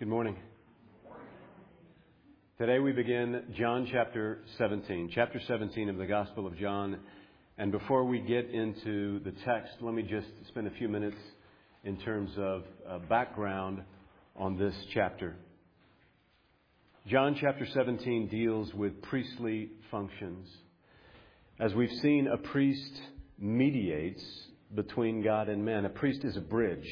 Good morning. Today we begin John chapter 17. Chapter 17 of the Gospel of John. And before we get into the text, let me just spend a few minutes in terms of background on this chapter. John chapter 17 deals with priestly functions. As we've seen, a priest mediates between God and man. A priest is a bridge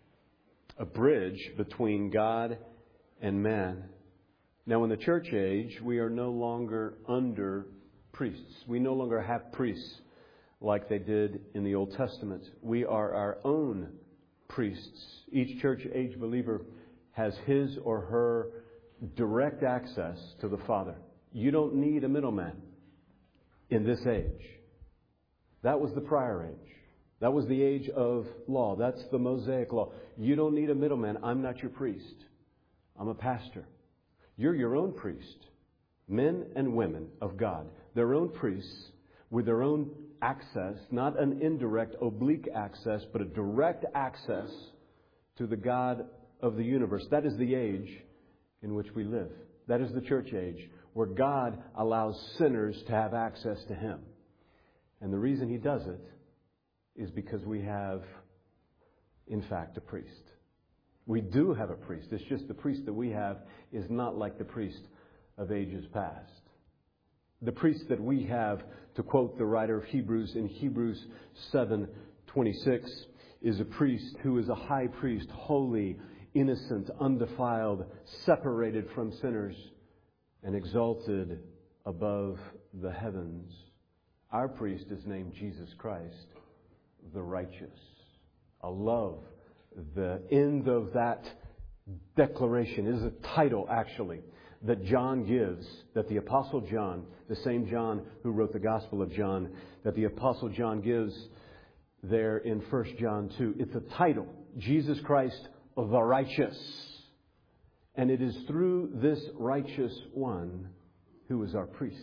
between God and man. Now, in the church age, we are no longer under priests. We no longer have priests like they did in the Old Testament. We are our own priests. Each church age believer has his or her direct access to the Father. You don't need a middleman in this age. That was the prior age. That was the age of law. That's the Mosaic law. You don't need a middleman. I'm not your priest. I'm a pastor. You're your own priest. Men and women of God. Their own priests with their own access, not an indirect, oblique access, but a direct access to the God of the universe. That is the age in which we live. That is the church age, where God allows sinners to have access to Him. And the reason He does it is because we have, in fact, a priest. We do have a priest. It's just the priest that we have is not like the priest of ages past. The priest that we have, to quote the writer of Hebrews in Hebrews 7:26, is a priest who is a high priest, holy, innocent, undefiled, separated from sinners, and exalted above the heavens. Our priest is named Jesus Christ, the righteous. I love the end of that declaration. It is a title, actually, that John gives, that the Apostle John, the same John who wrote the Gospel of John, that the Apostle John gives there in 1 John 2. It's a title, Jesus Christ the righteous. And it is through this righteous one who is our priest.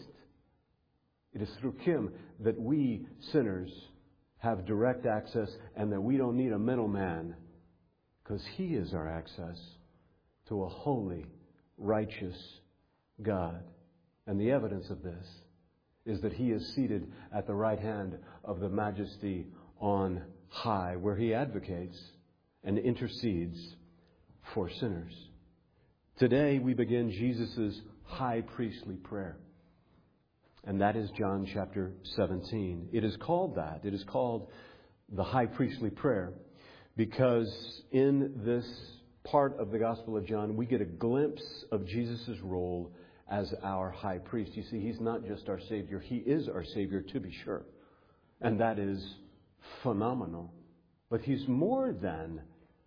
It is through Him that we sinners have direct access, and that we don't need a middleman, because He is our access to a holy, righteous God. And the evidence of this is that He is seated at the right hand of the Majesty on high, where He advocates and intercedes for sinners. Today we begin Jesus' high priestly prayer. And that is John chapter 17. It is called that. It is called the high priestly prayer because in this part of the Gospel of John, we get a glimpse of Jesus' role as our high priest. You see, He's not just our Savior. He is our Savior, to be sure. And that is phenomenal. But He's more than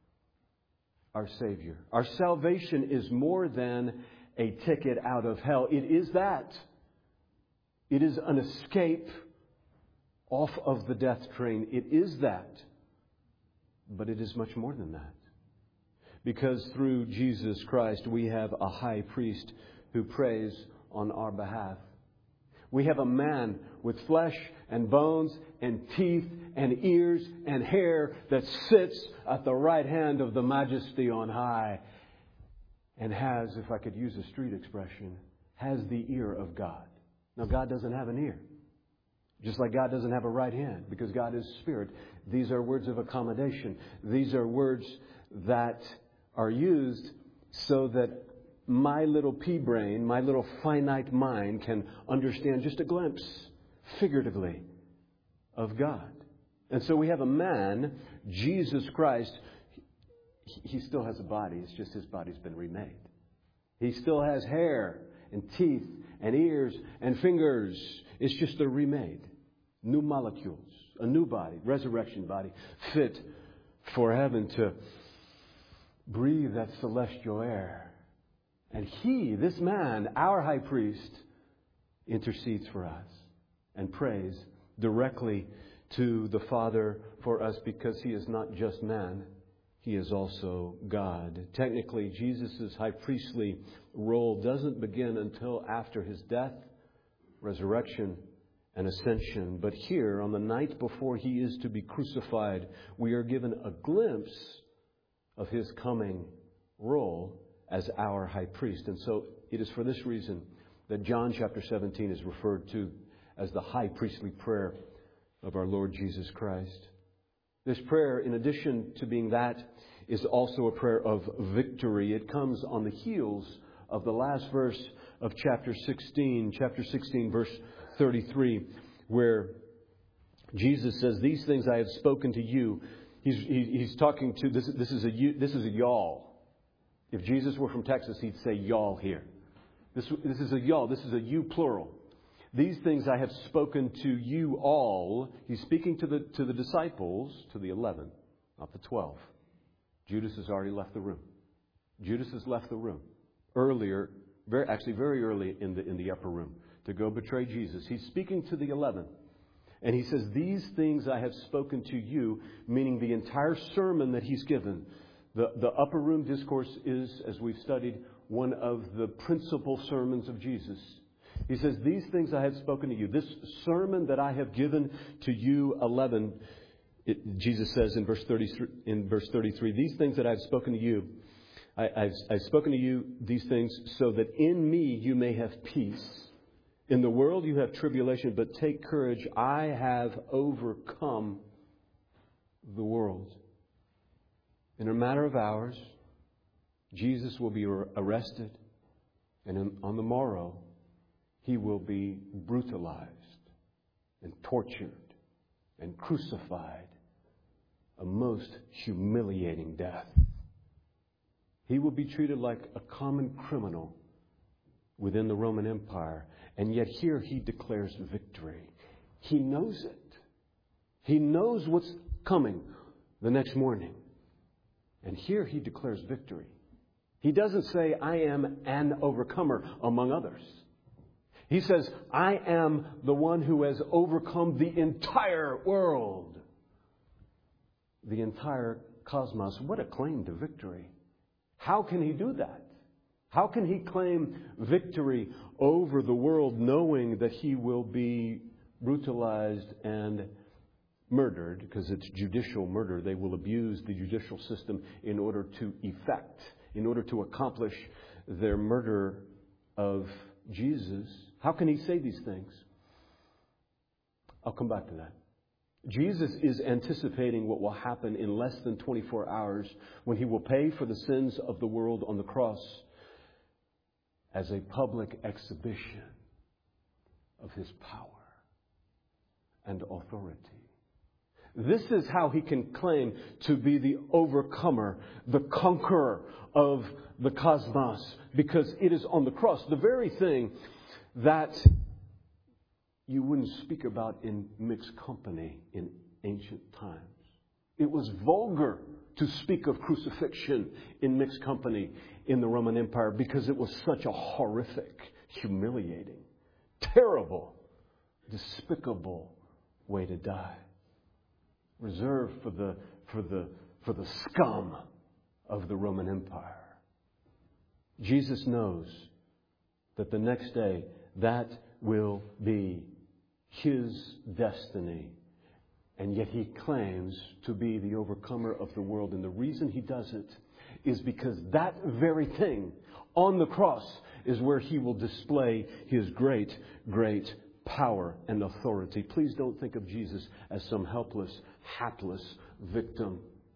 our Savior. Our salvation is more than a ticket out of hell. It is that. It is an escape off of the death train. It is that. But it is much more than that. Because through Jesus Christ, we have a high priest who prays on our behalf. We have a man with flesh and bones and teeth and ears and hair that sits at the right hand of the Majesty on high and has, if I could use a street expression, has the ear of God. Now, God doesn't have an ear. Just like God doesn't have a right hand, because God is spirit. These are words of accommodation. These are words that are used so that my little pea brain, my little finite mind can understand just a glimpse, figuratively, of God. And so we have a man, Jesus Christ. He still has a body. It's just His body's been remade. He still has hair and teeth and ears and fingers. It's just they're remade. New molecules. A new body. Resurrection body. Fit for heaven to breathe that celestial air. And He, this man, our high priest, intercedes for us and prays directly to the Father for us, because He is not just man. He is also God. Technically, Jesus' high priestly role doesn't begin until after His death, resurrection, and ascension. But here, on the night before He is to be crucified, we are given a glimpse of His coming role as our high priest. And so it is for this reason that John chapter 17 is referred to as the high priestly prayer of our Lord Jesus Christ. This prayer, in addition to being that, is also a prayer of victory. It comes on the heels of the last verse of chapter 16, verse 33, where Jesus says, "These things I have spoken to you." He's talking to this is a y'all. If Jesus were from Texas, he'd say y'all here. This is a y'all. This is a you plural. "These things I have spoken to you all." He's speaking to the disciples, to the 11, not the 12. Judas has already left the room. Judas has left the room earlier, very early in the upper room to go betray Jesus. He's speaking to the 11. And he says, "These things I have spoken to you," meaning the entire sermon that he's given. The upper room discourse is, as we've studied, one of the principal sermons of Jesus. He says, "These things I have spoken to you." This sermon that I have given to you, 11, Jesus says in verse 33, "These things that I have spoken to you, I've spoken to you these things so that in me you may have peace. In the world you have tribulation, but take courage. I have overcome the world." In a matter of hours, Jesus will be arrested, and on the morrow, he will be brutalized and tortured and crucified, a most humiliating death. He will be treated like a common criminal within the Roman Empire, and yet here he declares victory. He knows it. He knows what's coming the next morning. And here he declares victory. He doesn't say, "I am an overcomer among others." He says, "I am the one who has overcome the entire world." The entire cosmos. What a claim to victory. How can he do that? How can he claim victory over the world knowing that he will be brutalized and murdered? Because it's judicial murder. They will abuse the judicial system in order to accomplish their murder of Jesus. How can he say these things? I'll come back to that. Jesus is anticipating what will happen in less than 24 hours when he will pay for the sins of the world on the cross as a public exhibition of his power and authority. This is how he can claim to be the overcomer, the conqueror of the cosmos, because it is on the cross, the very thing that you wouldn't speak about in mixed company in ancient times. It was vulgar to speak of crucifixion in mixed company in the Roman Empire because it was such a horrific, humiliating, terrible, despicable way to die, reserved for the scum of the Roman Empire. Jesus knows that the next day that will be his destiny. And yet he claims to be the overcomer of the world. And the reason he does it is because that very thing on the cross is where he will display his great, great power and authority. Please don't think of Jesus as some helpless, hapless victim.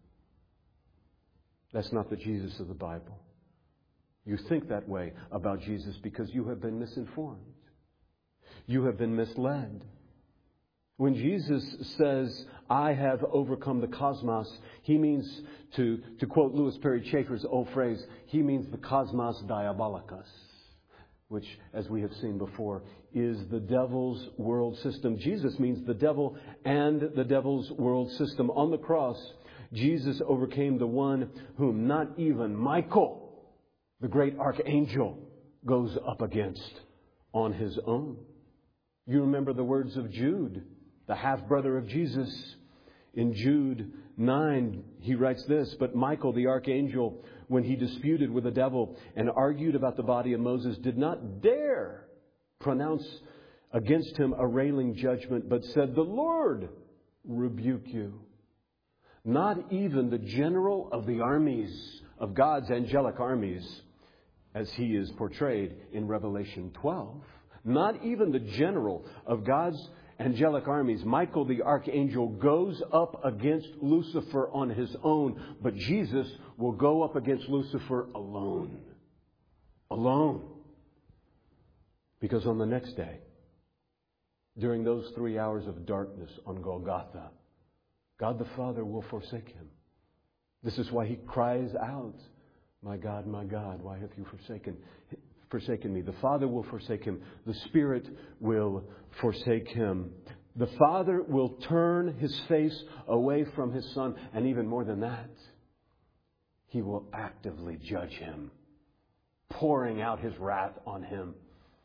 That's not the Jesus of the Bible. You think that way about Jesus because you have been misinformed. You have been misled. When Jesus says, "I have overcome the cosmos," he means, to quote Louis Perry Chafer's old phrase, he means the cosmos diabolicus, which, as we have seen before, is the devil's world system. Jesus means the devil and the devil's world system. On the cross, Jesus overcame the one whom not even Michael, the great archangel, goes up against on his own. You remember the words of Jude, the half-brother of Jesus. In Jude 9, he writes this, "But Michael, the archangel, when he disputed with the devil and argued about the body of Moses, did not dare pronounce against him a railing judgment, but said, 'The Lord rebuke you.' Not even the general of the armies, of God's angelic armies, as he is portrayed in Revelation 12. Not even the general of God's angelic armies, Michael the archangel, goes up against Lucifer on his own, but Jesus will go up against Lucifer alone. Alone. Because on the next day, during those 3 hours of darkness on Golgotha, God the Father will forsake him. This is why he cries out, my God, why have you forsaken me? The Father will forsake him. The Spirit will forsake him. The Father will turn his face away from his Son. And even more than that, he will actively judge him, pouring out his wrath on him.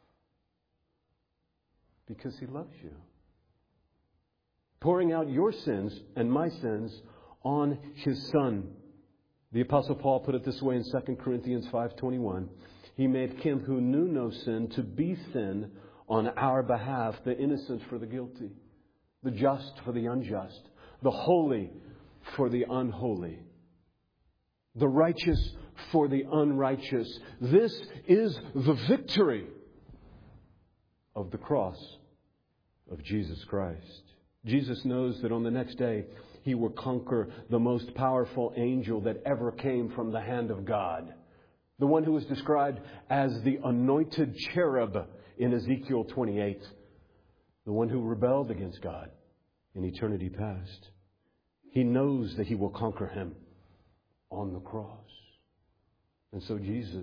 Because he loves you. Pouring out your sins and my sins on his Son. The Apostle Paul put it this way in 2 Corinthians 5:21. He made him who knew no sin to be sin on our behalf, the innocent for the guilty, the just for the unjust, the holy for the unholy, the righteous for the unrighteous. This is the victory of the cross of Jesus Christ. Jesus knows that on the next day he will conquer the most powerful angel that ever came from the hand of God. The one who is described as the anointed cherub in Ezekiel 28. The one who rebelled against God in eternity past. He knows that he will conquer him on the cross. And so Jesus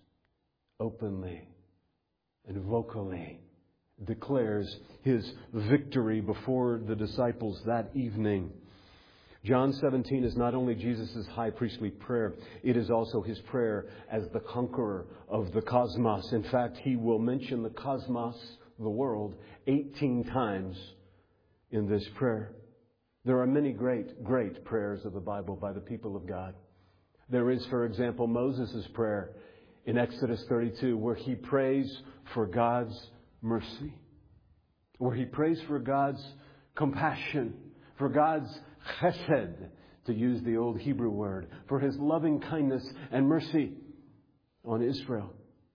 openly and vocally declares his victory before the disciples that evening. John 17 is not only Jesus' high priestly prayer, it is also his prayer as the conqueror of the cosmos. In fact, he will mention the cosmos, the world, 18 times in this prayer. There are many great prayers of the Bible by the people of God. There is, for example, Moses' prayer in Exodus 32, where he prays for God's mercy, where he prays for God's compassion, for God's chesed, to use the old Hebrew word, for his loving kindness and mercy on Israel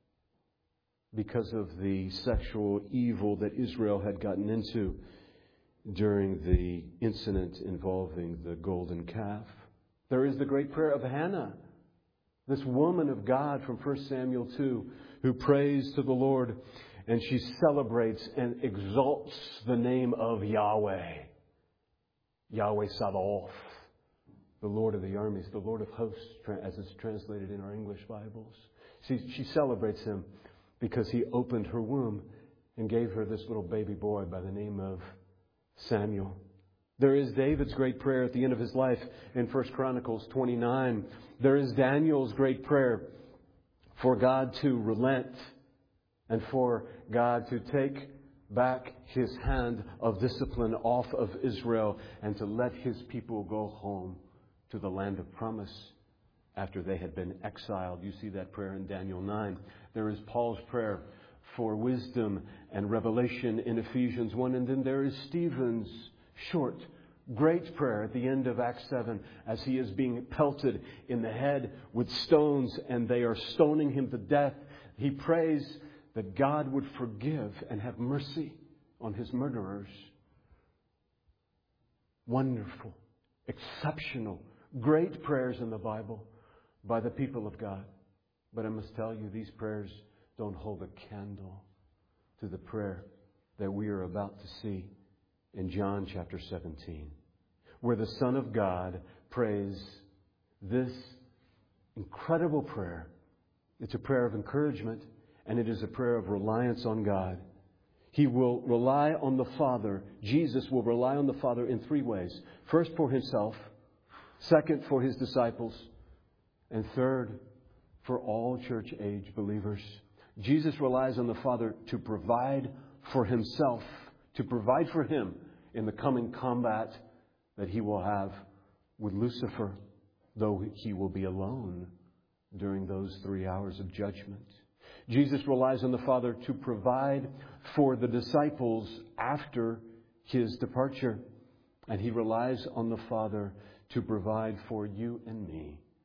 because of the sexual evil that Israel had gotten into during the incident involving the golden calf. There is the great prayer of Hannah, this woman of God from 1 Samuel 2, who prays to the Lord, and she celebrates and exalts the name of Yahweh. Yahweh Sabaoth, the Lord of the armies, the Lord of hosts, as it's translated in our English Bibles. She celebrates him because he opened her womb and gave her this little baby boy by the name of Samuel. There is David's great prayer at the end of his life in 1 Chronicles 29. There is Daniel's great prayer for God to relent and for God to take back his hand of discipline off of Israel and to let his people go home to the land of promise after they had been exiled. You see that prayer in Daniel 9. There is Paul's prayer for wisdom and revelation in Ephesians 1. And then there is Stephen's short, great prayer at the end of Acts 7 as he is being pelted in the head with stones and they are stoning him to death. He prays that God would forgive and have mercy on his murderers. Wonderful, exceptional, great prayers in the Bible by the people of God. But I must tell you, these prayers don't hold a candle to the prayer that we are about to see in John chapter 17, where the Son of God prays this incredible prayer. It's a prayer of encouragement. And it is a prayer of reliance on God. He will rely on the Father. Jesus will rely on the Father in three ways. First, for himself. Second, for his disciples. And third, for all church age believers. Jesus relies on the Father to provide for himself, to provide for him in the coming combat that he will have with Lucifer, though he will be alone during those 3 hours of judgment. Jesus relies on the Father to provide for the disciples after his departure. And he relies on the Father to provide for you and me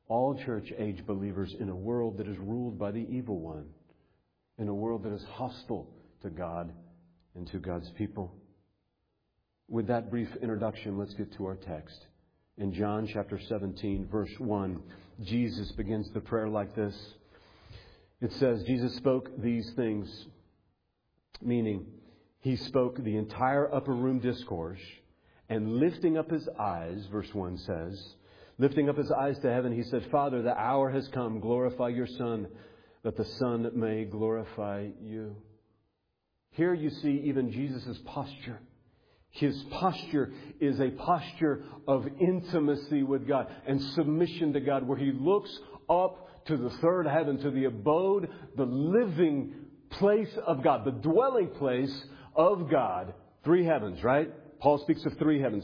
all church age believers in a world that is ruled by the evil one, in a world that is hostile to God and to God's people. With that brief introduction, let's get to our text. In John chapter 17, verse 1, Jesus begins the prayer like this. It says, Jesus spoke these things, meaning He spoke the entire upper room discourse, and lifting up His eyes, verse 1 says, lifting up His eyes to heaven, He said, Father, the hour has come. Glorify your Son, that the Son may glorify you. Here you see even Jesus' posture. His posture is a posture of intimacy with God and submission to God, where He looks up to the third heaven, to the abode, the living place of God, the dwelling place of God. Three heavens, right? Paul speaks of three heavens.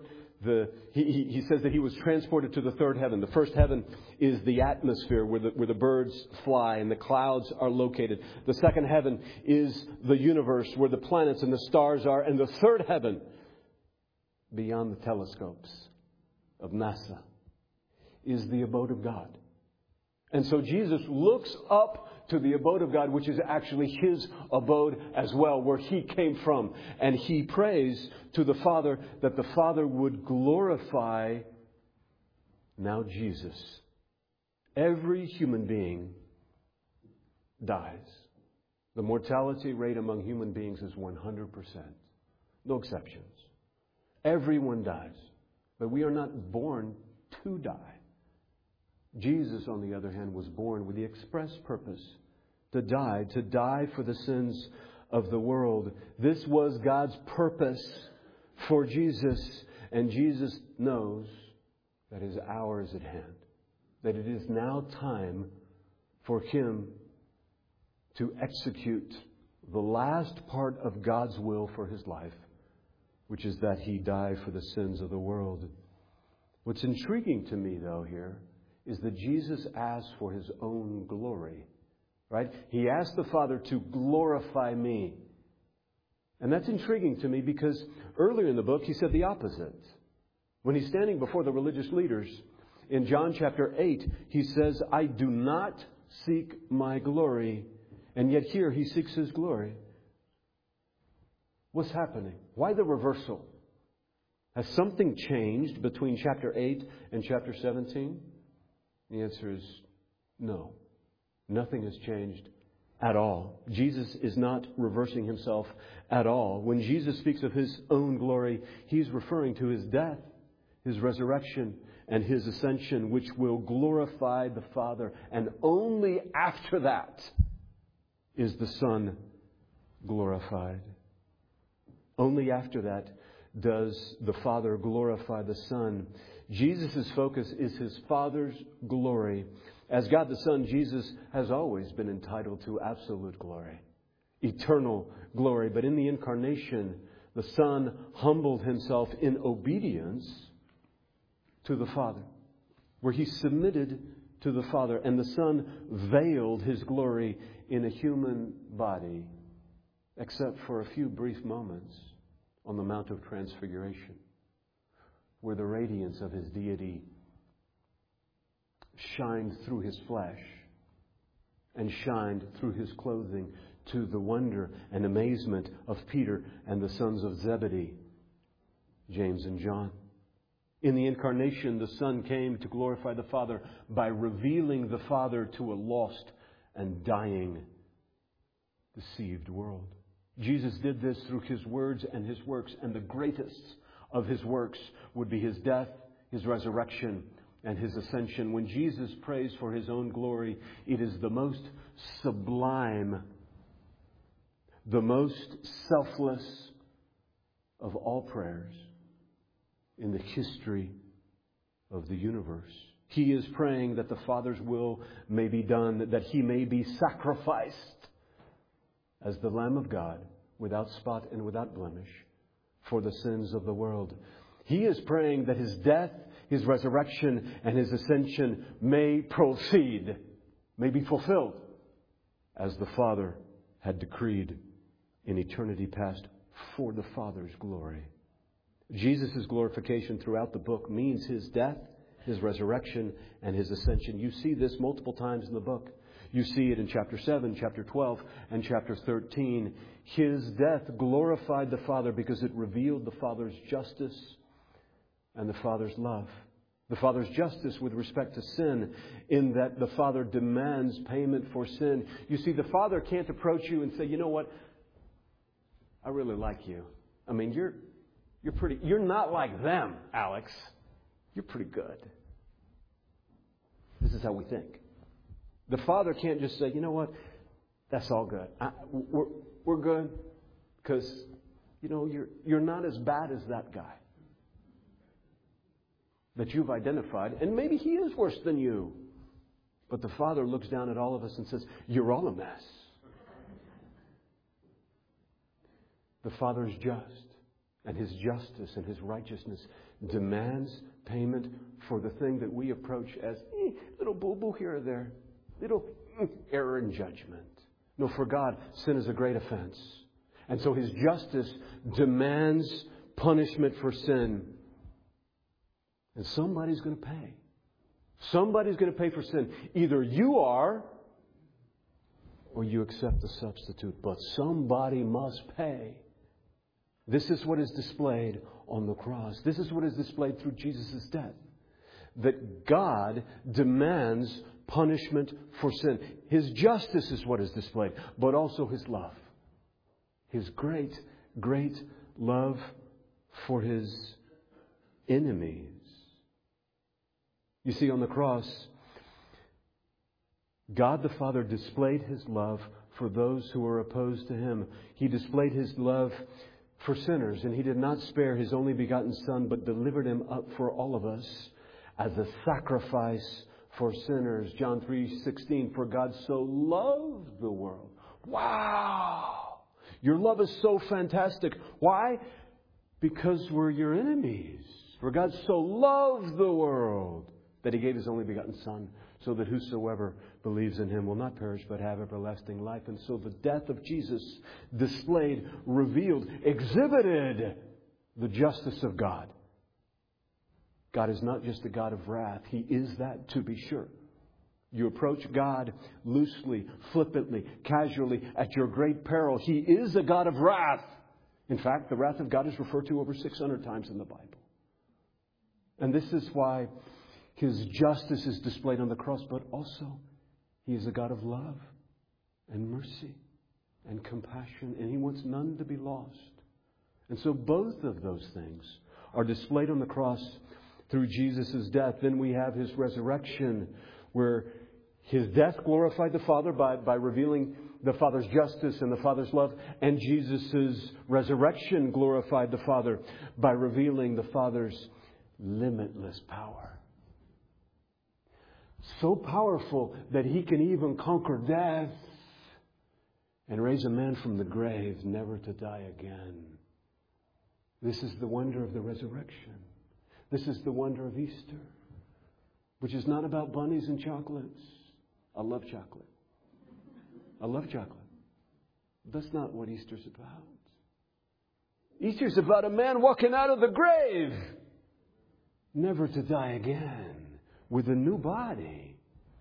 He says that He was transported to the third heaven. The first heaven is the atmosphere where the birds fly and the clouds are located. The second heaven is the universe where the planets and the stars are. And the third heaven, beyond the telescopes of NASA, is the abode of God. And so Jesus looks up to the abode of God, which is actually His abode as well, where He came from. And He prays to the Father that the Father would glorify now Jesus. Every human being dies. The mortality rate among human beings is 100%. No exceptions. Everyone dies. But we are not born to die. Jesus, on the other hand, was born with the express purpose to die for the sins of the world. This was God's purpose for Jesus, and Jesus knows that His hour is at hand, that it is now time for Him to execute the last part of God's will for His life, which is that He die for the sins of the world. What's intriguing to me, though, here is that Jesus asked for His own glory. Right? He asked the Father to glorify me. And that's intriguing to me because earlier in the book He said the opposite. When He's standing before the religious leaders in John chapter 8, He says, I do not seek my glory. And yet here He seeks His glory. What's happening? Why the reversal? Has something changed between chapter 8 and chapter 17? The answer is no. Nothing has changed at all. Jesus is not reversing Himself at all. When Jesus speaks of His own glory, He's referring to His death, His resurrection, and His ascension, which will glorify the Father. And only after that is the Son glorified. Only after that does the Father glorify the Son. Jesus' focus is His Father's glory. As God the Son, Jesus has always been entitled to absolute glory, eternal glory. But in the incarnation, the Son humbled Himself in obedience to the Father, where He submitted to the Father. And the Son veiled His glory in a human body, except for a few brief moments on the Mount of Transfiguration, where the radiance of His deity shined through His flesh and shined through His clothing, to the wonder and amazement of Peter and the sons of Zebedee, James and John. In the incarnation, the Son came to glorify the Father by revealing the Father to a lost and dying, deceived world. Jesus did this through His words and His works, and the greatest of His works would be His death, His resurrection, and His ascension. When Jesus prays for His own glory, it is the most sublime, the most selfless of all prayers in the history of the universe. He is praying that the Father's will may be done, that He may be sacrificed as the Lamb of God, without spot and without blemish, for the sins of the world. He is praying that His death, His resurrection, and His ascension may proceed, may be fulfilled, as the Father had decreed in eternity past, for the Father's glory. Jesus' glorification throughout the book means His death, His resurrection and His ascension. You see this multiple times in the book. You see it in chapter 7, chapter 12, and chapter 13. His death glorified the Father because it revealed the Father's justice and the Father's love. The Father's justice with respect to sin, in that the Father demands payment for sin. You see, the Father can't approach you and say, you know what? I really like you. I mean, you're not like them, Alex. You're pretty good. This is how we think. The Father can't just say, you know what? That's all good. We're good because, you know, you're not as bad as that guy that you've identified. And maybe he is worse than you. But the Father looks down at all of us and says, you're all a mess. The Father is just. And His justice and His righteousness demands payment for the thing that we approach as little boo-boo here or there. Little error in judgment. No, for God, sin is a great offense. And so His justice demands punishment for sin. And somebody's going to pay. Somebody's going to pay for sin. Either you are, or you accept the substitute. But somebody must pay. This is what is displayed on the cross. This is what is displayed through Jesus' death. That God demands punishment for sin. His justice is what is displayed, but also His love. His great, great love for His enemies. You see, on the cross, God the Father displayed His love for those who were opposed to Him. He displayed His love for sinners, and He did not spare His only begotten Son, but delivered Him up for all of us as a sacrifice for sinners. John 3:16, for God so loved the world. Wow! Your love is so fantastic. Why? Because we're your enemies. For God so loved the world that He gave His only begotten Son, so that whosoever believes in Him will not perish but have everlasting life. And so the death of Jesus displayed, revealed, exhibited the justice of God. God is not just a God of wrath. He is that, to be sure. You approach God loosely, flippantly, casually, at your great peril. He is a God of wrath. In fact, the wrath of God is referred to over 600 times in the Bible. And this is why His justice is displayed on the cross, but also He is a God of love and mercy and compassion, and He wants none to be lost. And so both of those things are displayed on the cross through Jesus' death. Then we have His resurrection, where His death glorified the Father by revealing the Father's justice and the Father's love, and Jesus' resurrection glorified the Father by revealing the Father's limitless power. So powerful that He can even conquer death and raise a man from the grave, never to die again. This is the wonder of the resurrection. This is the wonder of Easter, which is not about bunnies and chocolates. I love chocolate. I love chocolate. That's not what Easter's about. Easter's about a man walking out of the grave, never to die again, with a new body,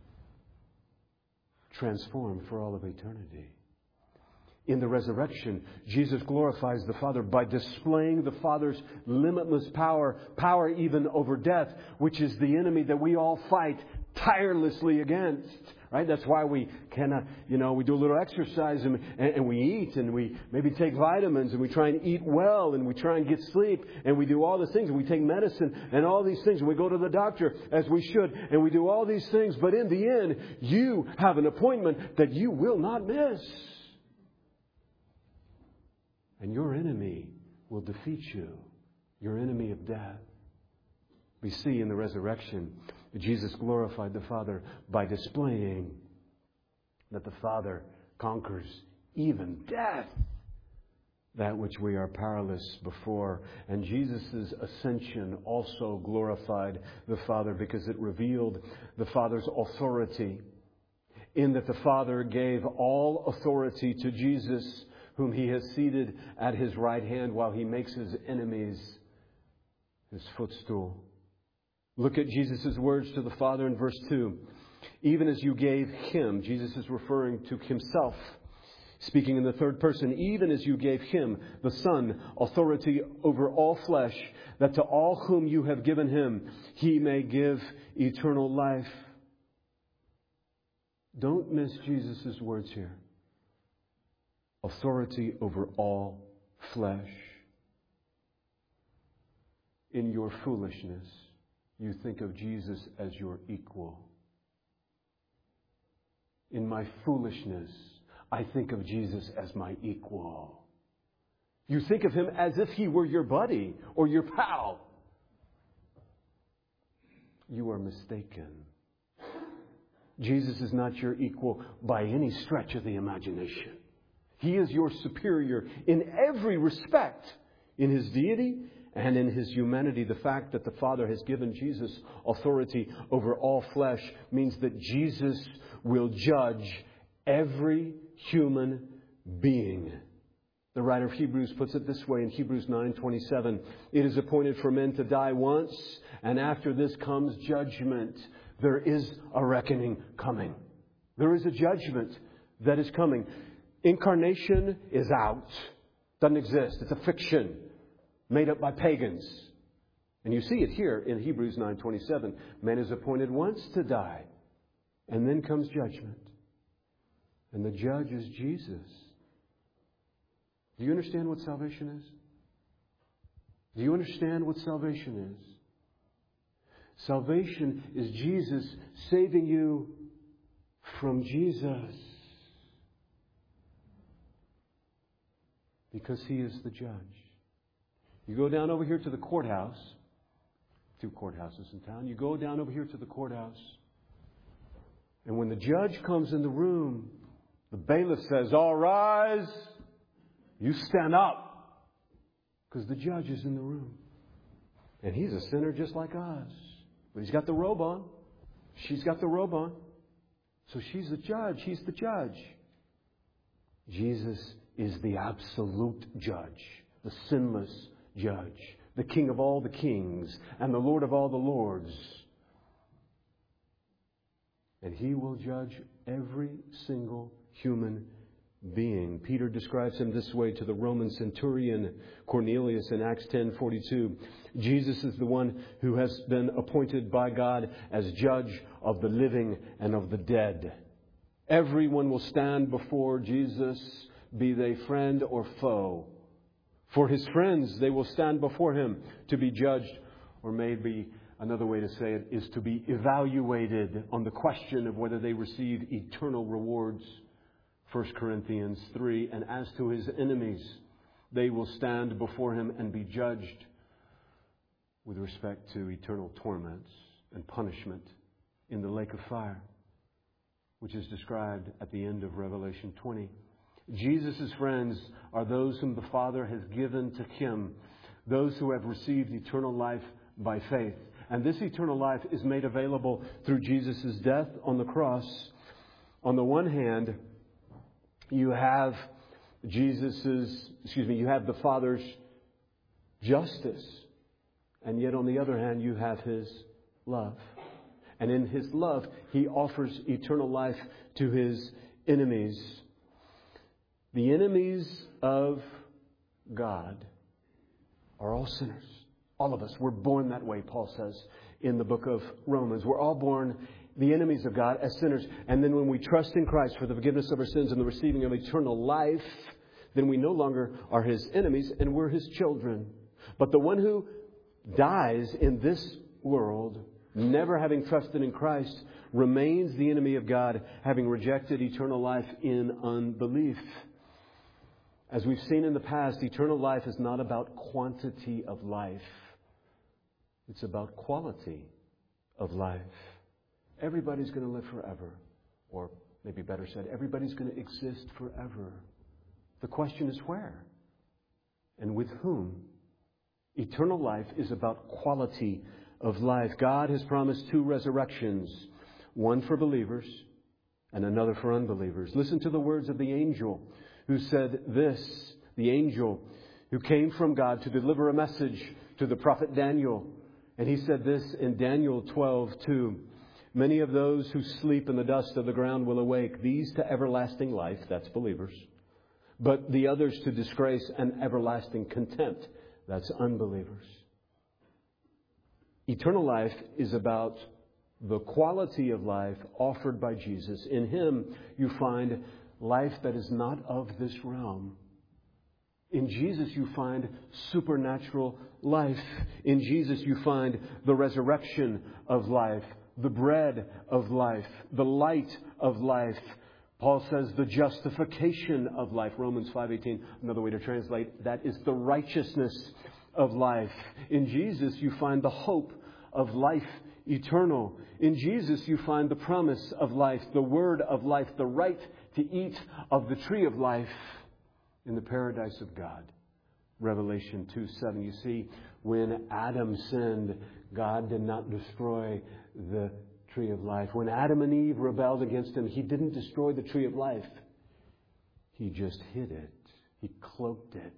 transformed for all of eternity. In the resurrection, Jesus glorifies the Father by displaying the Father's limitless power even over death, which is the enemy that we all fight tirelessly against. Right? That's why we cannot, we do a little exercise and we eat and we maybe take vitamins and we try and eat well and we try and get sleep and we do all these things and we take medicine and all these things and we go to the doctor as we should and we do all these things. But in the end, you have an appointment that you will not miss. And your enemy will defeat you. Your enemy of death. We see in the resurrection that Jesus glorified the Father by displaying that the Father conquers even death, that which we are powerless before. And Jesus' ascension also glorified the Father because it revealed the Father's authority, in that the Father gave all authority to Jesus, whom He has seated at His right hand while He makes His enemies His footstool. Look at Jesus' words to the Father in verse 2. Even as you gave Him, Jesus is referring to Himself, speaking in the third person, even as you gave Him, the Son, authority over all flesh, that to all whom you have given Him, He may give eternal life. Don't miss Jesus' words here. Authority over all flesh. In your foolishness, you think of Jesus as your equal. In my foolishness, I think of Jesus as my equal. You think of Him as if He were your buddy or your pal. You are mistaken. Jesus is not your equal by any stretch of the imagination. He is your superior in every respect, in His deity and in His humanity. The fact that the Father has given Jesus authority over all flesh means that Jesus will judge every human being. The writer of Hebrews puts it this way in Hebrews 9:27. It is appointed for men to die once, and after this comes judgment. There is a reckoning coming. There is a judgment that is coming. Incarnation is out. Doesn't exist. It's a fiction made up by pagans. And you see it here in Hebrews 9:27. Man is appointed once to die, and then comes judgment. And the judge is Jesus. Do you understand what salvation is? Do you understand what salvation is? Salvation is Jesus saving you from Jesus. Because He is the judge. You go down over here to the courthouse. 2 courthouses in town. You go down over here to the courthouse. And when the judge comes in the room, the bailiff says, "All rise." You stand up. Because the judge is in the room. And he's a sinner just like us. But he's got the robe on. She's got the robe on. So she's the judge. He's the judge. Jesus is the absolute judge. The sinless judge. The King of all the kings. And the Lord of all the lords. And He will judge every single human being. Peter describes Him this way to the Roman centurion Cornelius in Acts 10:42. Jesus is the one who has been appointed by God as judge of the living and of the dead. Everyone will stand before Jesus, be they friend or foe. For His friends, they will stand before Him to be judged, or maybe another way to say it is to be evaluated on the question of whether they receive eternal rewards. 1 Corinthians 3. And as to His enemies, they will stand before Him and be judged with respect to eternal torments and punishment in the lake of fire, which is described at the end of Revelation 20. Jesus' friends are those whom the Father has given to Him, those who have received eternal life by faith. And this eternal life is made available through Jesus' death on the cross. On the one hand, you have you have the Father's justice. And yet on the other hand, you have His love. And in His love, He offers eternal life to His enemies. The enemies of God are all sinners. All of us. We're born that way, Paul says in the book of Romans. We're all born the enemies of God as sinners. And then when we trust in Christ for the forgiveness of our sins and the receiving of eternal life, then we no longer are His enemies and we're His children. But the one who dies in this world, never having trusted in Christ, remains the enemy of God, having rejected eternal life in unbelief. As we've seen in the past, eternal life is not about quantity of life. It's about quality of life. Everybody's going to live forever. Or maybe better said, everybody's going to exist forever. The question is where? And with whom? Eternal life is about quality of life. God has promised 2 resurrections. One for believers and another for unbelievers. Listen to the words of the angel who said this. The angel who came from God to deliver a message to the prophet Daniel. And he said this in Daniel 12:2. Many of those who sleep in the dust of the ground will awake, these to everlasting life, that's believers, but the others to disgrace and everlasting contempt, that's unbelievers. Eternal life is about the quality of life offered by Jesus. In Him you find life that is not of this realm. In Jesus you find supernatural life. In Jesus you find the resurrection of life, the bread of life, the light of life. Paul says the justification of life. Romans 5:18, another way to translate that is the righteousness of life. In Jesus you find the hope of life eternal. In Jesus you find the promise of life, the word of life, the right to eat of the tree of life in the paradise of God. Revelation 2:7. You see, when Adam sinned, God did not destroy the tree of life. When Adam and Eve rebelled against Him, He didn't destroy the tree of life. He just hid it. He cloaked it.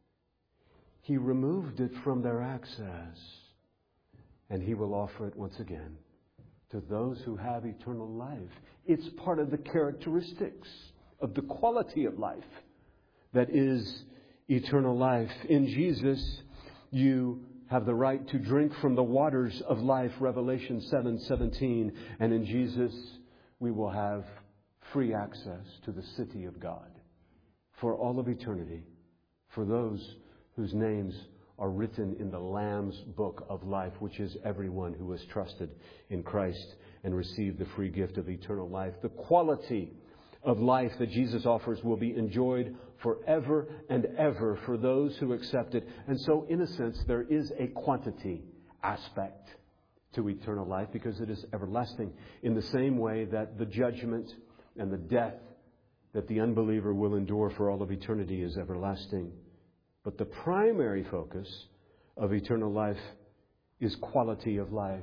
He removed it from their access. And He will offer it once again to those who have eternal life. It's part of the characteristics of the quality of life that is eternal life. In Jesus, you have the right to drink from the waters of life, Revelation 7:17. And in Jesus, we will have free access to the city of God for all of eternity, for those whose names are written in the Lamb's book of life, which is everyone who has trusted in Christ and received the free gift of eternal life. The quality of life that Jesus offers will be enjoyed forever and ever for those who accept it. And so, in a sense, there is a quantity aspect to eternal life because it is everlasting, in the same way that the judgment and the death that the unbeliever will endure for all of eternity is everlasting. But the primary focus of eternal life is quality of life.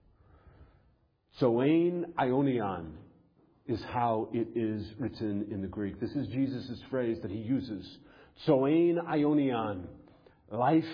Zoein aionion is how it is written in the Greek. This is Jesus' phrase that He uses. Zoein aionion, life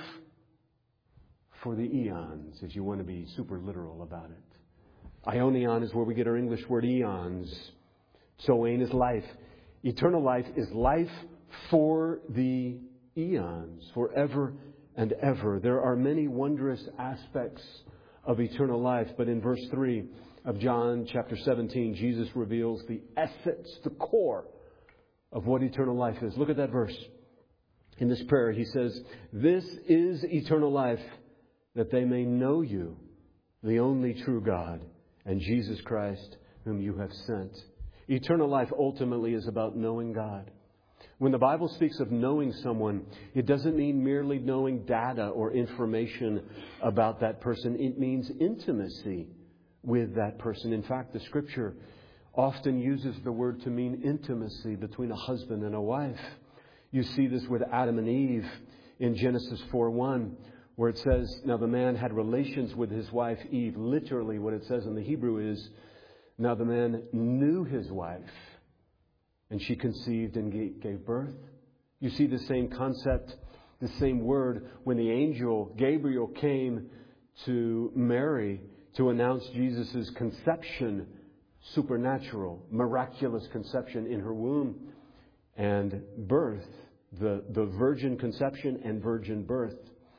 for the eons, if you want to be super literal about it. Aionion is where we get our English word eons. Zoein is life. Eternal life is life for the eons, forever and ever. There are many wondrous aspects of eternal life, but in verse 3 of John chapter 17, Jesus reveals the essence, the core of what eternal life is. Look at that verse. In this prayer, He says, "This is eternal life, that they may know you, the only true God, and Jesus Christ, whom you have sent." Eternal life ultimately is about knowing God. When the Bible speaks of knowing someone, it doesn't mean merely knowing data or information about that person. It means intimacy with that person. In fact, the Scripture often uses the word to mean intimacy between a husband and a wife. You see this with Adam and Eve in Genesis 4:1, where it says, now the man had relations with his wife Eve. Literally what it says in the Hebrew is, now the man knew his wife, and she conceived and gave birth. You see the same concept, the same word, when the angel Gabriel came to Mary to announce Jesus' conception, supernatural, miraculous conception in her womb, and birth, the virgin conception and virgin birth.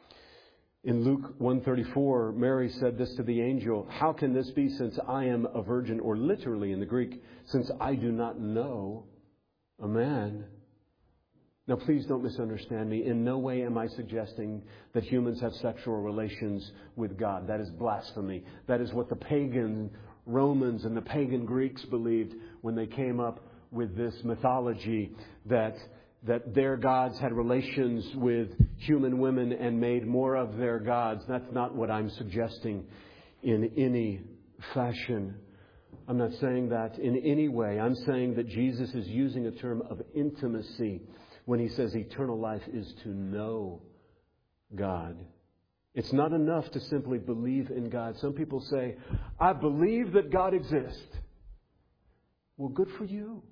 In Luke 1:34, Mary said this to the angel, "How can this be since I am a virgin?" Or literally in the Greek, "since I do not know a man." Now, please don't misunderstand me. In no way am I suggesting that humans have sexual relations with God. That is blasphemy. That is what the pagan Romans and the pagan Greeks believed when they came up with this mythology that their gods had relations with human women and made more of their gods. That's not what I'm suggesting in any fashion. I'm not saying that in any way. I'm saying that Jesus is using a term of intimacy when He says eternal life is to know God. It's not enough to simply believe in God. Some people say, I believe that God exists. Well, good for you.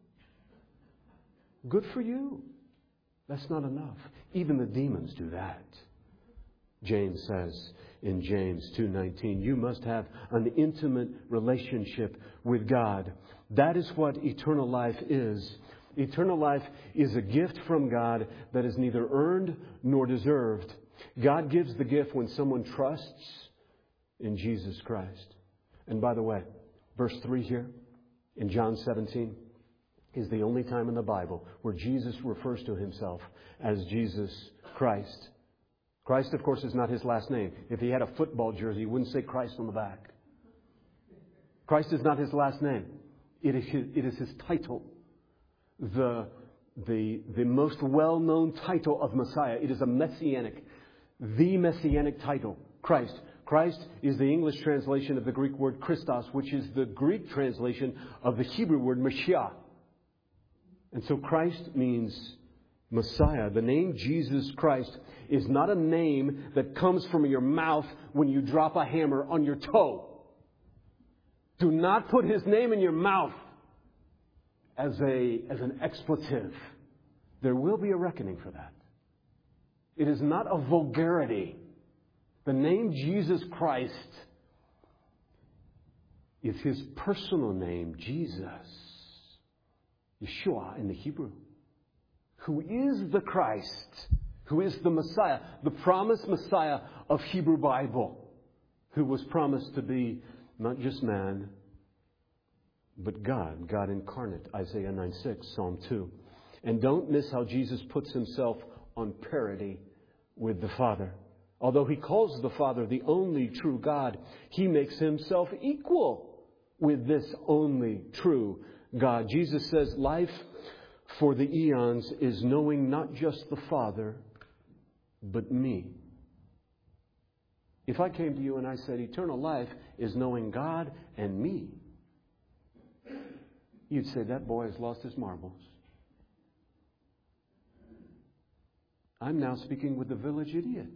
Good for you. That's not enough. Even the demons do that. James says in James 2:19, you must have an intimate relationship with God. That is what eternal life is. Eternal life is a gift from God that is neither earned nor deserved. God gives the gift when someone trusts in Jesus Christ. And by the way, verse 3 here in John 17 is the only time in the Bible where Jesus refers to himself as Jesus Christ. Christ, of course, is not his last name. If he had a football jersey, he wouldn't say Christ on the back. Christ is not his last name. It is his title. The most well-known title of Messiah. It is the messianic title, Christ. Christ is the English translation of the Greek word Christos, which is the Greek translation of the Hebrew word Mashiach. And so Christ means Messiah. The name Jesus Christ is not a name that comes from your mouth when you drop a hammer on your toe. Do not put his name in your mouth as an expletive. There will be a reckoning for that. It is not a vulgarity. The name Jesus Christ is his personal name, Jesus. Yeshua in the Hebrew. Who is the Christ, who is the Messiah, the promised Messiah of Hebrew Bible, who was promised to be not just man, but God, God incarnate, Isaiah 9:6, Psalm 2. And don't miss how Jesus puts himself on parity with the Father. Although he calls the Father the only true God, he makes himself equal with this only true God. Jesus says life for the eons is knowing not just the Father, but me. If I came to you and I said eternal life is knowing God and me, you'd say that boy has lost his marbles. I'm now speaking with the village idiot.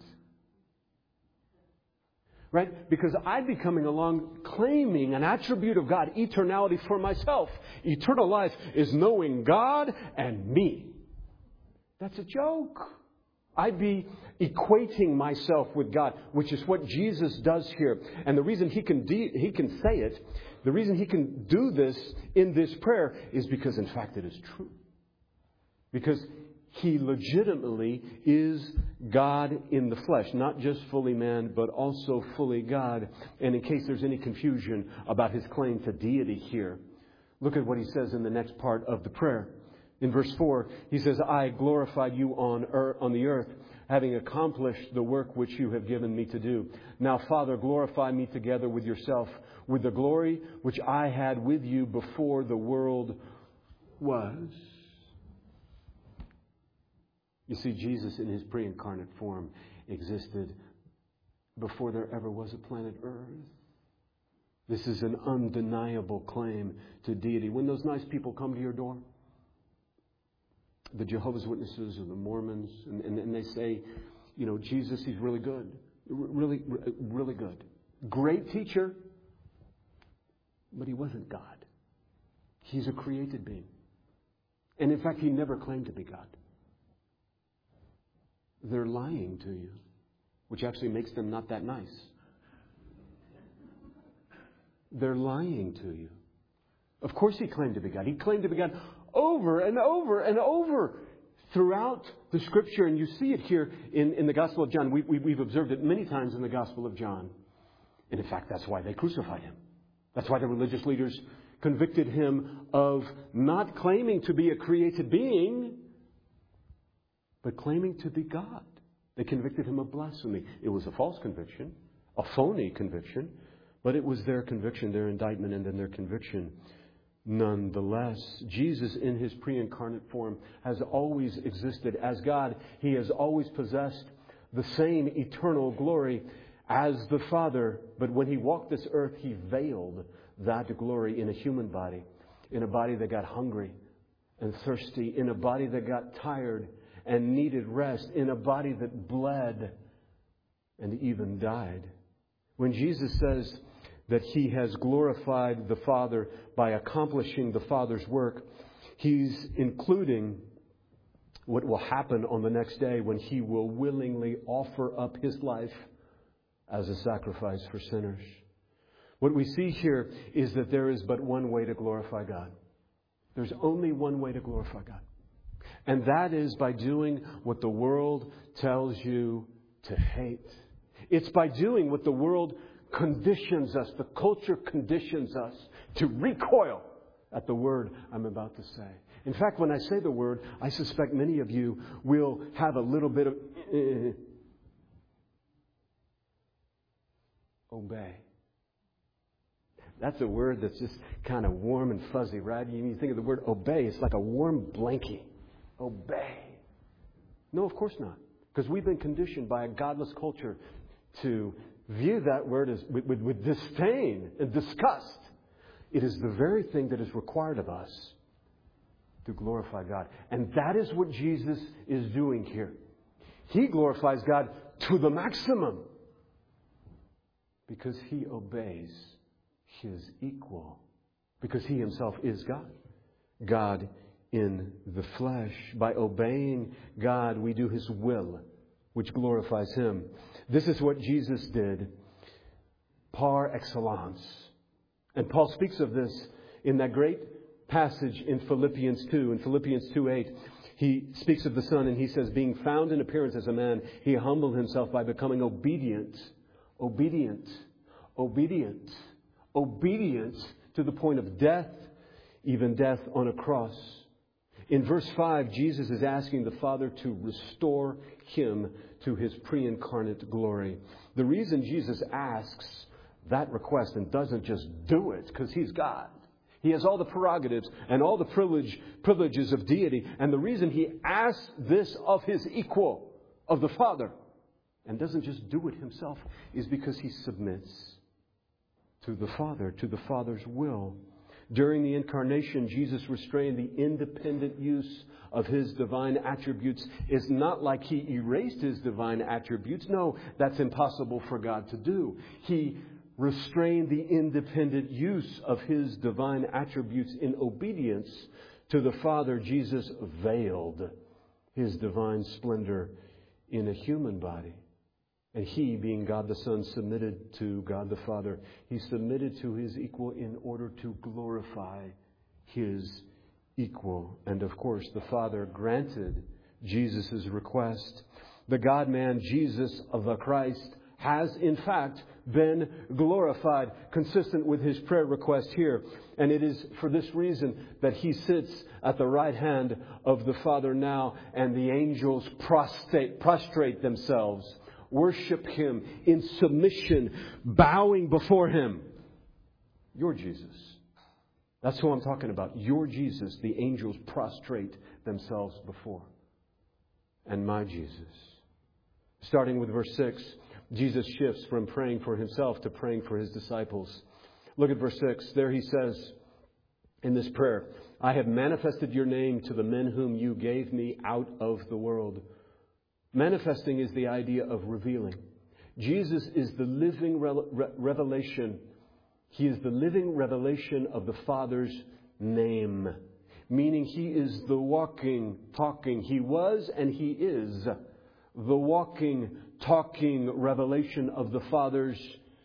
Right? Because I'd be coming along claiming an attribute of God, eternality for myself. Eternal life is knowing God and me. That's a joke. I'd be equating myself with God, which is what Jesus does here. And the reason he can say it, the reason he can do this in this prayer is because, in fact, it is true. Because he legitimately is God in the flesh, not just fully man, but also fully God. And in case there's any confusion about his claim to deity here, look at what he says in the next part of the prayer. In verse 4, he says, I glorified you on the earth, having accomplished the work which you have given me to do. Now, Father, glorify me together with yourself, with the glory which I had with you before the world was. You see, Jesus in his pre-incarnate form existed before there ever was a planet Earth. This is an undeniable claim to deity. When those nice people come to your door, the Jehovah's Witnesses or the Mormons, and they say, you know, Jesus, he's really good. Really, really good. Great teacher, but he wasn't God. He's a created being. And in fact, he never claimed to be God. They're lying to you, which actually makes them not that nice. They're lying to you. Of course he claimed to be God. He claimed to be God over and over and over throughout the Scripture. And you see it here in the Gospel of John. We've observed it many times in the Gospel of John. And in fact, that's why they crucified him. That's why the religious leaders convicted him of not claiming to be a created being, but claiming to be God. They convicted him of blasphemy. It was a false conviction, a phony conviction, but it was their conviction, their indictment, and then their conviction. Nonetheless, Jesus in his pre-incarnate form has always existed as God. He has always possessed the same eternal glory as the Father. But when he walked this earth, he veiled that glory in a human body, in a body that got hungry and thirsty, in a body that got tired and needed rest, in a body that bled and even died. When Jesus says that he has glorified the Father by accomplishing the Father's work, he's including what will happen on the next day when He will willingly offer up His life as a sacrifice for sinners. What we see here is that there is but one way to glorify God. There's only one way to glorify God. And that is by doing what the world tells you to hate. It's by doing what the world conditions us, the culture conditions us to recoil at the word I'm about to say. In fact, when I say the word, I suspect many of you will have a little bit of obey. That's a word that's just kind of warm and fuzzy, right? You think of the word obey, it's like a warm blankie. Obey. No, of course not. Because we've been conditioned by a godless culture to view that word as with disdain and disgust. It is the very thing that is required of us to glorify God. And that is what Jesus is doing here. He glorifies God to the maximum because He obeys His equal. Because He Himself is God. God in the flesh. By obeying God, we do His will, which glorifies Him. This is what Jesus did par excellence. And Paul speaks of this in that great passage in Philippians 2. In Philippians 2:8, he speaks of the Son and he says, being found in appearance as a man, He humbled Himself by becoming obedient to the point of death, even death on a cross. In verse 5, Jesus is asking the Father to restore Him to His pre-incarnate glory. The reason Jesus asks that request and doesn't just do it because He's God. He has all the prerogatives and all the privileges of deity. And the reason He asks this of His equal, of the Father, and doesn't just do it Himself, is because He submits to the Father, to the Father's will. During the incarnation, Jesus restrained the independent use of His divine attributes. It's not like He erased His divine attributes. No, that's impossible for God to do. He restrained the independent use of His divine attributes in obedience to the Father. Jesus veiled His divine splendor in a human body. And He, being God the Son, submitted to God the Father. He submitted to His equal in order to glorify His equal. And of course, the Father granted Jesus' request. The God-man, Jesus of the Christ, has in fact been glorified, consistent with His prayer request here. And it is for this reason that He sits at the right hand of the Father now, and the angels prostrate themselves, worship Him in submission, bowing before Him. Your Jesus. That's who I'm talking about. Your Jesus, the angels prostrate themselves before. And my Jesus. Starting with verse 6, Jesus shifts from praying for Himself to praying for His disciples. Look at verse 6. There He says in this prayer, I have manifested your name to the men whom you gave me out of the world. Manifesting is the idea of revealing. Jesus is the living revelation. He is the living revelation of the Father's name. Meaning He is the walking, talking. He was and He is the walking, talking revelation of the Father's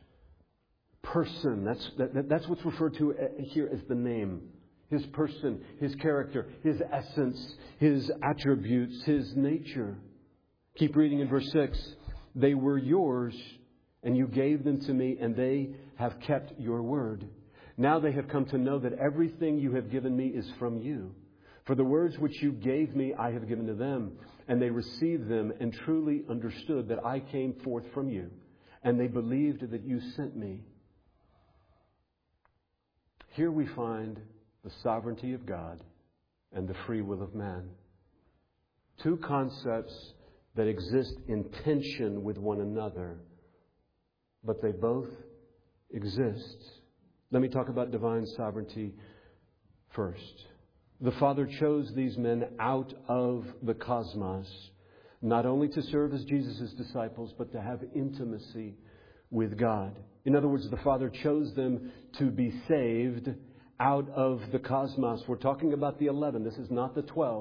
person. That's what's referred to here as the name. His person, His character, His essence, His attributes, His nature. Keep reading in verse 6. They were yours, and you gave them to me, and they have kept your word. Now they have come to know that everything you have given me is from you. For the words which you gave me, I have given to them, and they received them and truly understood that I came forth from you, and they believed that you sent me. Here we find the sovereignty of God and the free will of man. Two concepts that exist in tension with one another, but they both exist. Let me talk about divine sovereignty first. The Father chose these men out of the cosmos, not only to serve as Jesus' disciples, but to have intimacy with God. In other words, the Father chose them to be saved out of the cosmos. We're talking about the 11. This is not the 12.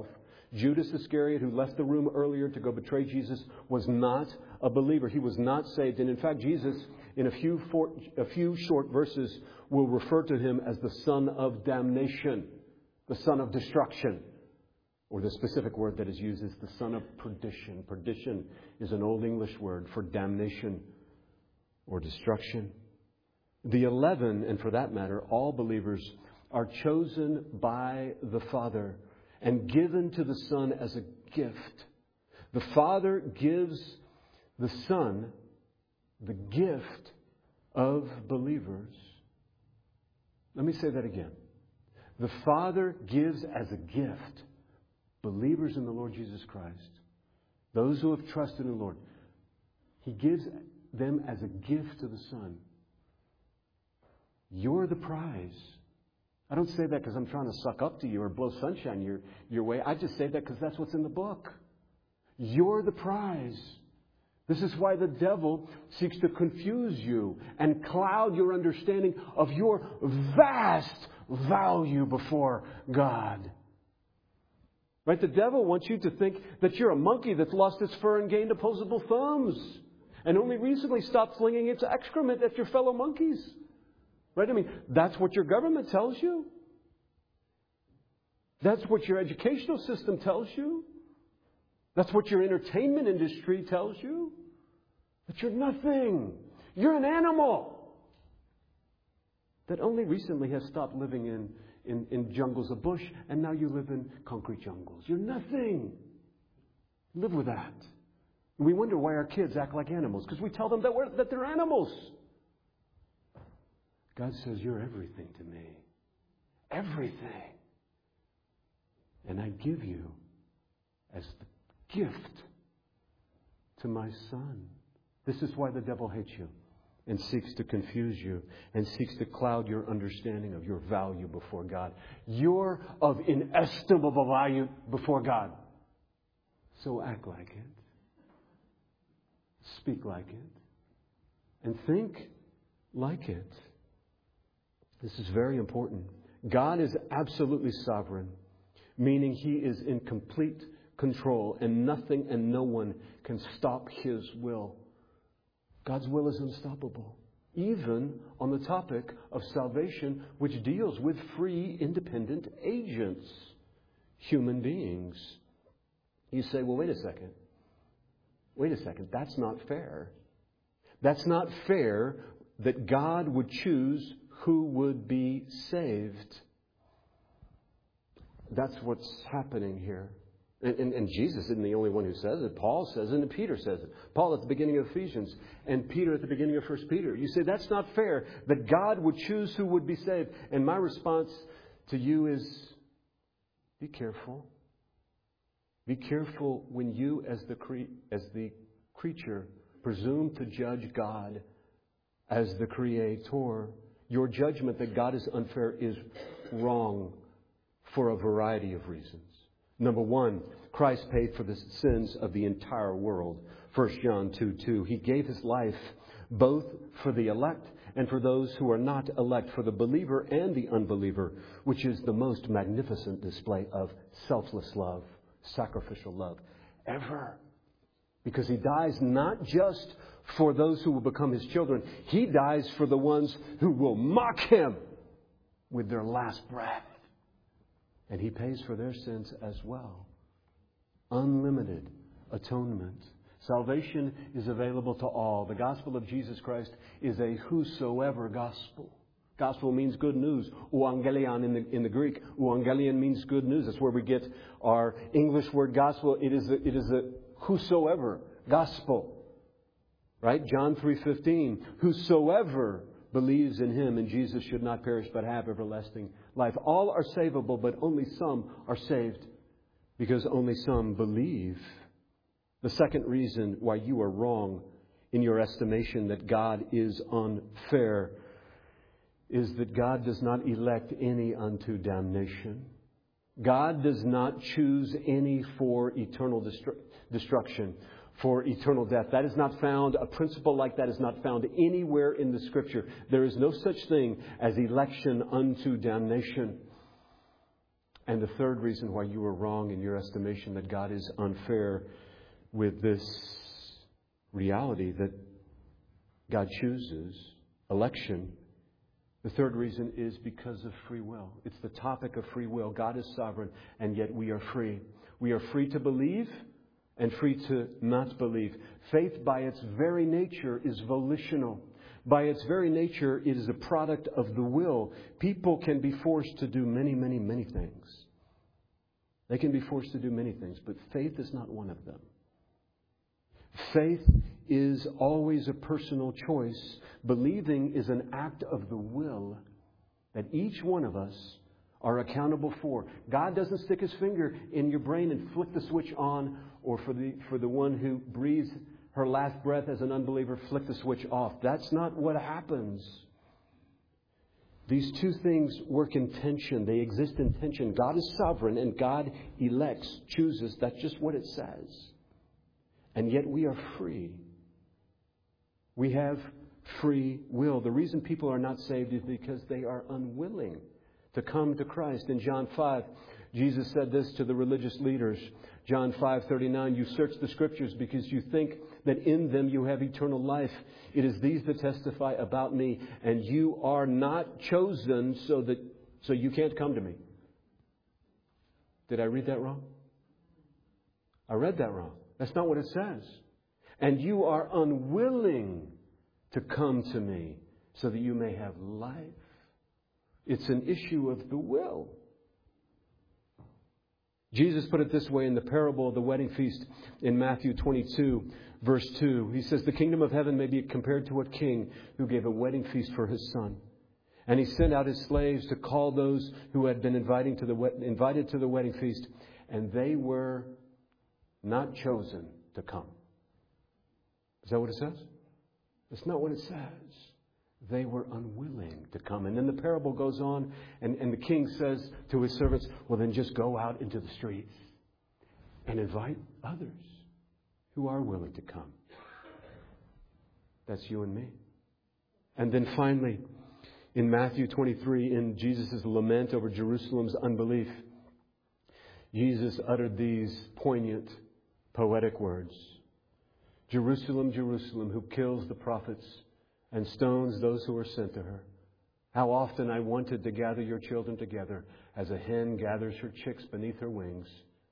Judas Iscariot, who left the room earlier to go betray Jesus, was not a believer. He was not saved. And in fact, Jesus, in a few short verses, will refer to him as the son of damnation, the son of destruction. Or the specific word that is used is the son of perdition. Perdition is an Old English word for damnation or destruction. The 11, and for that matter, all believers, are chosen by the Father and given to the Son as a gift. The Father gives the Son the gift of believers. Let me say that again. The Father gives as a gift believers in the Lord Jesus Christ, those who have trusted in the Lord. He gives them as a gift to the Son. You're the prize. I don't say that because I'm trying to suck up to you or blow sunshine your way. I just say that because that's what's in the book. You're the prize. This is why the devil seeks to confuse you and cloud your understanding of your vast value before God. Right? The devil wants you to think that you're a monkey that's lost its fur and gained opposable thumbs and only recently stopped flinging its excrement at your fellow monkeys. Right? I mean, that's what your government tells you. That's what your educational system tells you. That's what your entertainment industry tells you. That you're nothing. You're an animal that only recently has stopped living in jungles of bush, and now you live in concrete jungles. You're nothing. Live with that. We wonder why our kids act like animals, because we tell them that they're animals. God says, you're everything to me. Everything. And I give you as the gift to my Son. This is why the devil hates you and seeks to confuse you and seeks to cloud your understanding of your value before God. You're of inestimable value before God. So act like it. Speak like it. And think like it. This is very important. God is absolutely sovereign, meaning He is in complete control, and nothing and no one can stop His will. God's will is unstoppable, even on the topic of salvation, which deals with free, independent agents, human beings. You say, well, wait a second. Wait a second. That's not fair. That's not fair that God would choose who would be saved. That's what's happening here. And Jesus isn't the only one who says it. Paul says it and Peter says it. Paul at the beginning of Ephesians and Peter at the beginning of 1 Peter. You say that's not fair that God would choose who would be saved. And my response to you is, be careful. Be careful when you as the creature presume to judge God as the Creator. Your judgment that God is unfair is wrong for a variety of reasons. Number one, Christ paid for the sins of the entire world. 1 John 2:2. He gave His life both for the elect and for those who are not elect, for the believer and the unbeliever, which is the most magnificent display of selfless love, sacrificial love ever. Because He dies not just for those who will become His children. He dies for the ones who will mock Him with their last breath. And He pays for their sins as well. Unlimited atonement. Salvation is available to all. The gospel of Jesus Christ is a whosoever gospel. Gospel means good news. Euangelion in the Greek. Euangelion means good news. That's where we get our English word gospel. It is a whosoever gospel. Right? John 3:15. Whosoever believes in Him and Jesus should not perish but have everlasting life. All are savable, but only some are saved because only some believe. The second reason why you are wrong in your estimation that God is unfair is that God does not elect any unto damnation. God does not choose any for eternal destruction, for eternal death. That is not found, a principle like that is not found anywhere in the Scripture. There is no such thing as election unto damnation. And the third reason why you are wrong in your estimation that God is unfair with this reality that God chooses election. The third reason is because of free will. It's the topic of free will. God is sovereign, and yet we are free. We are free to believe and free to not believe. Faith, by its very nature, is volitional. By its very nature, it is a product of the will. People can be forced to do many, many, many things. They can be forced to do many things, but faith is not one of them. Faith is always a personal choice. Believing is an act of the will that each one of us are accountable for. God doesn't stick His finger in your brain and flick the switch on, or for the one who breathes her last breath as an unbeliever, flick the switch off. That's not what happens. These two things work in tension. They exist in tension. God is sovereign and God elects, chooses. That's just what it says. And yet we are free. We have free will. The reason people are not saved is because they are unwilling to come to Christ. In John 5, Jesus said this to the religious leaders. John 5:39, you search the Scriptures because you think that in them you have eternal life. It is these that testify about me, and you are not chosen so you can't come to me. Did I read that wrong? I read that wrong. That's not what it says. And you are unwilling to come to me so that you may have life. It's an issue of the will. Jesus put it this way in the parable of the wedding feast in Matthew 22, verse 2. He says, the kingdom of heaven may be compared to a king who gave a wedding feast for his son. And he sent out his slaves to call those who had been invited to the wedding feast. And they were not chosen to come. Is that what it says? That's not what it says. They were unwilling to come. And then the parable goes on, and the king says to his servants, well, then just go out into the streets and invite others who are willing to come. That's you and me. And then finally, in Matthew 23, in Jesus' lament over Jerusalem's unbelief, Jesus uttered these poignant, poetic words. Jerusalem, Jerusalem, who kills the prophets and stones those who are sent to her. How often I wanted to gather your children together as a hen gathers her chicks beneath her wings.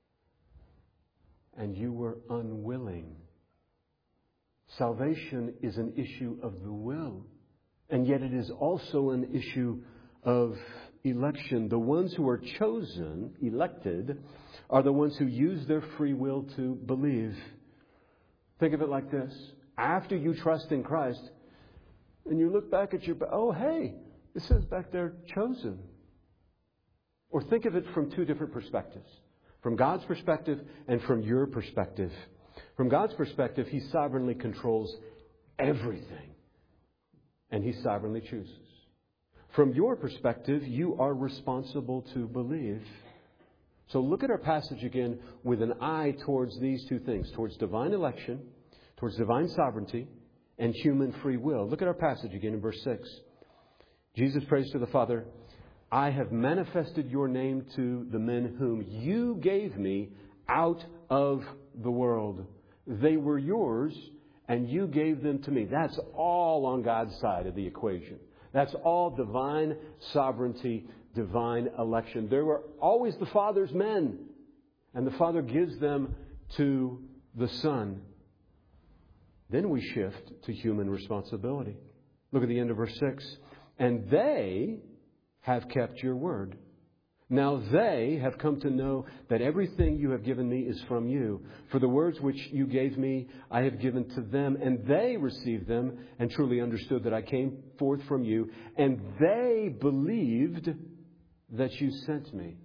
And you were unwilling. Salvation is an issue of the will. And yet it is also an issue of election. The ones who are chosen, elected, are the ones who use their free will to believe. Think of it like this. After you trust in Christ, and you look back at hey, it says back there, chosen. Or think of it from two different perspectives. From God's perspective and from your perspective. From God's perspective, He sovereignly controls everything. And He sovereignly chooses. From your perspective, you are responsible to believe. So look at our passage again with an eye towards these two things. Towards divine election, towards divine sovereignty, and human free will. Look at our passage again in verse 6. Jesus prays to the Father, I have manifested your name to the men whom you gave me out of the world. They were yours, and you gave them to me. That's all on God's side of the equation. That's all divine sovereignty, divine election. There were always the Father's men, and the Father gives them to the Son. Then we shift to human responsibility. Look at the end of verse 6. And they have kept your word. Now they have come to know that everything you have given me is from you. For the words which you gave me, I have given to them, and they received them and truly understood that I came forth from you. And they believed that you sent me.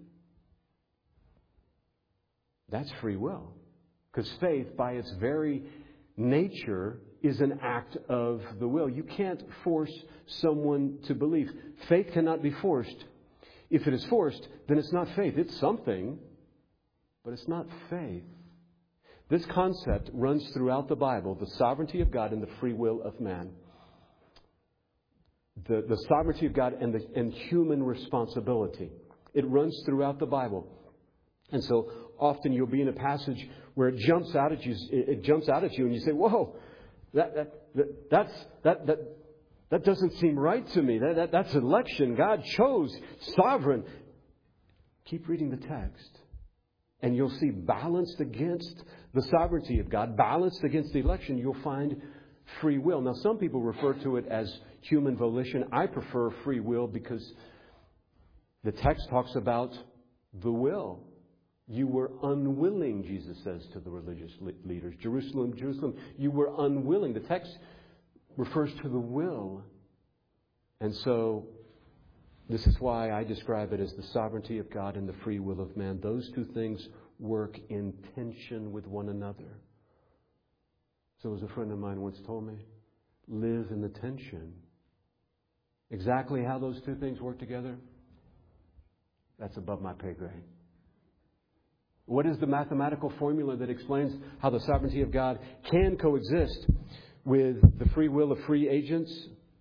That's free will. Because faith, by its very nature, is an act of the will. You can't force someone to believe. Faith cannot be forced. If it is forced, then it's not faith. It's something, but it's not faith. This concept runs throughout the Bible, the sovereignty of God and the free will of man. The sovereignty of God and human responsibility. It runs throughout the Bible. And so often you'll be in a passage where it jumps out at you. It jumps out at you, and you say, "Whoa, that doesn't seem right to me. That's election. God chose, sovereign." Keep reading the text, and you'll see balanced against the sovereignty of God, balanced against the election, you'll find free will. Now, some people refer to it as human volition. I prefer free will because the text talks about the will. You were unwilling, Jesus says to the religious leaders. Jerusalem, Jerusalem, you were unwilling. The text refers to the will. And so this is why I describe it as the sovereignty of God and the free will of man. Those two things work in tension with one another. So as a friend of mine once told me, live in the tension. Exactly how those two things work together, that's above my pay grade. What is the mathematical formula that explains how the sovereignty of God can coexist with the free will of free agents?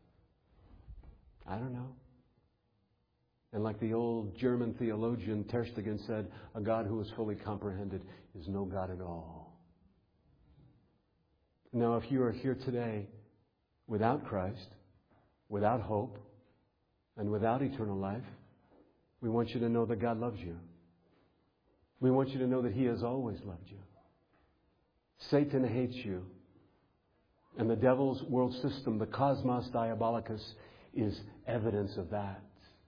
I don't know. And like the old German theologian Tersteegen said, a God who is fully comprehended is no God at all. Now, if you are here today without Christ, without hope, and without eternal life, we want you to know that God loves you. We want you to know that He has always loved you. Satan hates you. And the devil's world system, the cosmos diabolicus, is evidence of that.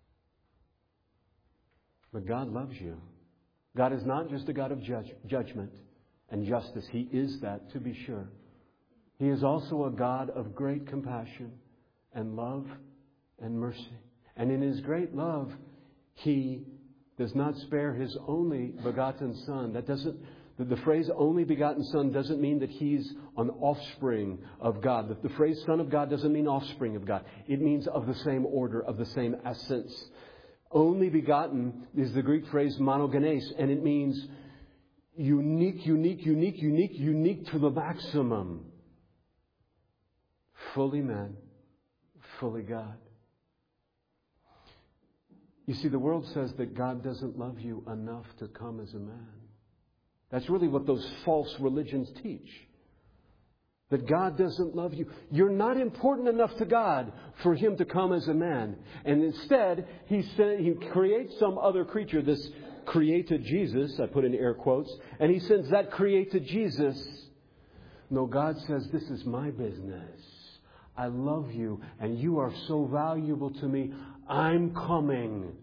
But God loves you. God is not just a God of judgment and justice. He is that, to be sure. He is also a God of great compassion and love and mercy. And in His great love, He does not spare His only begotten Son. The phrase only begotten Son doesn't mean that He's an offspring of God. The phrase Son of God doesn't mean offspring of God. It means of the same order, of the same essence. Only begotten is the Greek phrase monogenes, and it means unique to the maximum. Fully man, fully God. You see, the world says that God doesn't love you enough to come as a man. That's really what those false religions teach. That God doesn't love you. You're not important enough to God for Him to come as a man. And instead, He creates some other creature, this created Jesus, I put in air quotes, and He sends that created Jesus. No, God says, this is my business. I love you, and you are so valuable to me. I'm coming.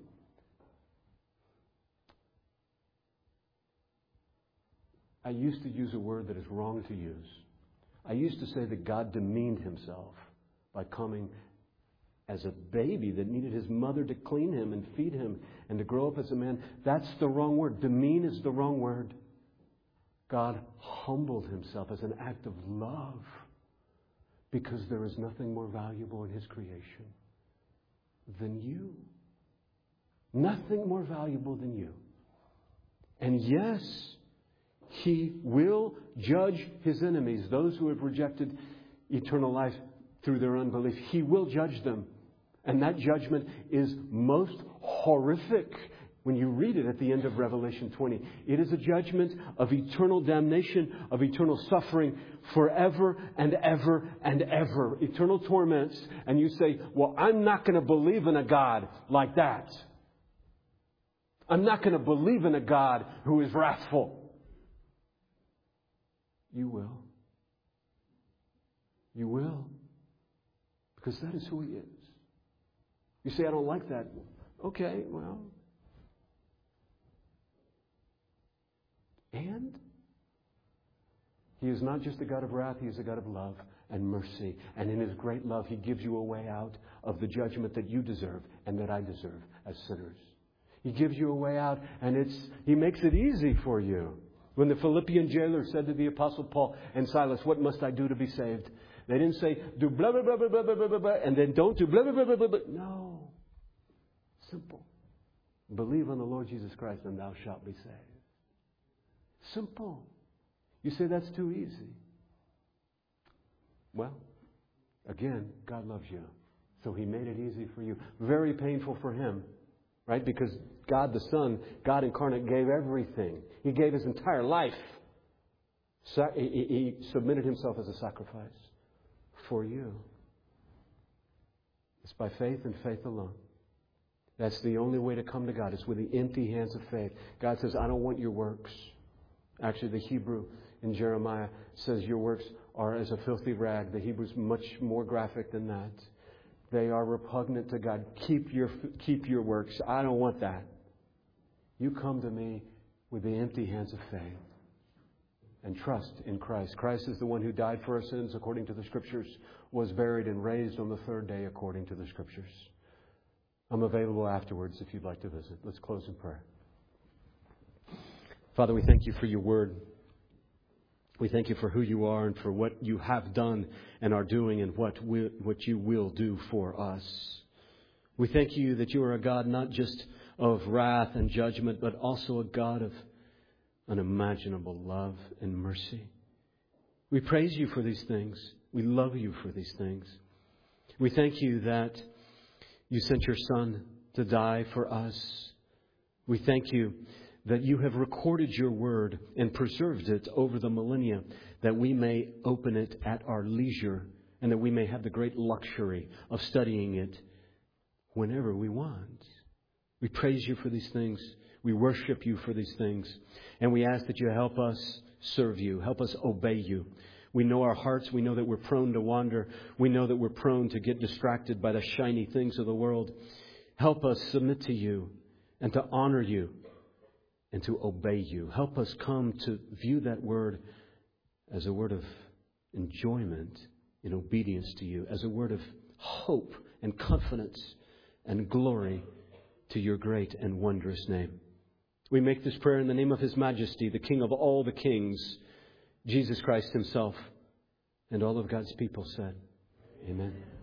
I used to use a word that is wrong to use. I used to say that God demeaned Himself by coming as a baby that needed his mother to clean him and feed him and to grow up as a man. That's the wrong word. Demean is the wrong word. God humbled Himself as an act of love because there is nothing more valuable in His creation than you. Nothing more valuable than you. And yes, He will judge His enemies, those who have rejected eternal life through their unbelief. He will judge them. And that judgment is most horrific when you read it at the end of Revelation 20. It is a judgment of eternal damnation, of eternal suffering forever and ever and ever. Eternal torments. And you say, well, I'm not going to believe in a God like that. I'm not going to believe in a God who is wrathful. You will. You will. Because that is who He is. You say, I don't like that. Okay, well. And He is not just a God of wrath. He is a God of love and mercy. And in His great love, He gives you a way out of the judgment that you deserve and that I deserve as sinners. He gives you a way out, and He makes it easy for you. When the Philippian jailer said to the Apostle Paul and Silas, what must I do to be saved? They didn't say, do blah, blah, blah, blah, blah, blah, blah, blah, and then don't do blah, blah, blah, blah, blah, blah. No. Simple. Believe on the Lord Jesus Christ and thou shalt be saved. Simple. You say that's too easy. Well, again, God loves you. So He made it easy for you. Very painful for Him. Right? Because God the Son, God incarnate, gave everything. He gave His entire life. He submitted Himself as a sacrifice for you. It's by faith and faith alone. That's the only way to come to God. It's with the empty hands of faith. God says, I don't want your works. Actually, the Hebrew in Jeremiah says your works are as a filthy rag. The Hebrew's much more graphic than that. They are repugnant to God. Keep your works. I don't want that. You come to me with the empty hands of faith and trust in Christ. Christ is the one who died for our sins according to the Scriptures, was buried and raised on the third day according to the Scriptures. I'm available afterwards if you'd like to visit. Let's close in prayer. Father, we thank you for your word. We thank you for who you are and for what you have done and are doing and what you will do for us. We thank you that you are a God not just of wrath and judgment, but also a God of unimaginable love and mercy. We praise you for these things. We love you for these things. We thank you that you sent your Son to die for us. We thank you that you have recorded your word and preserved it over the millennia, that we may open it at our leisure and that we may have the great luxury of studying it whenever we want. We praise you for these things. We worship you for these things. And we ask that you help us serve you, help us obey you. We know our hearts. We know that we're prone to wander. We know that we're prone to get distracted by the shiny things of the world. Help us submit to you and to honor you and to obey you. Help us come to view that word as a word of enjoyment in obedience to you, as a word of hope and confidence and glory to your great and wondrous name. We make this prayer in the name of His Majesty, the King of all the kings, Jesus Christ Himself. And all of God's people said, Amen.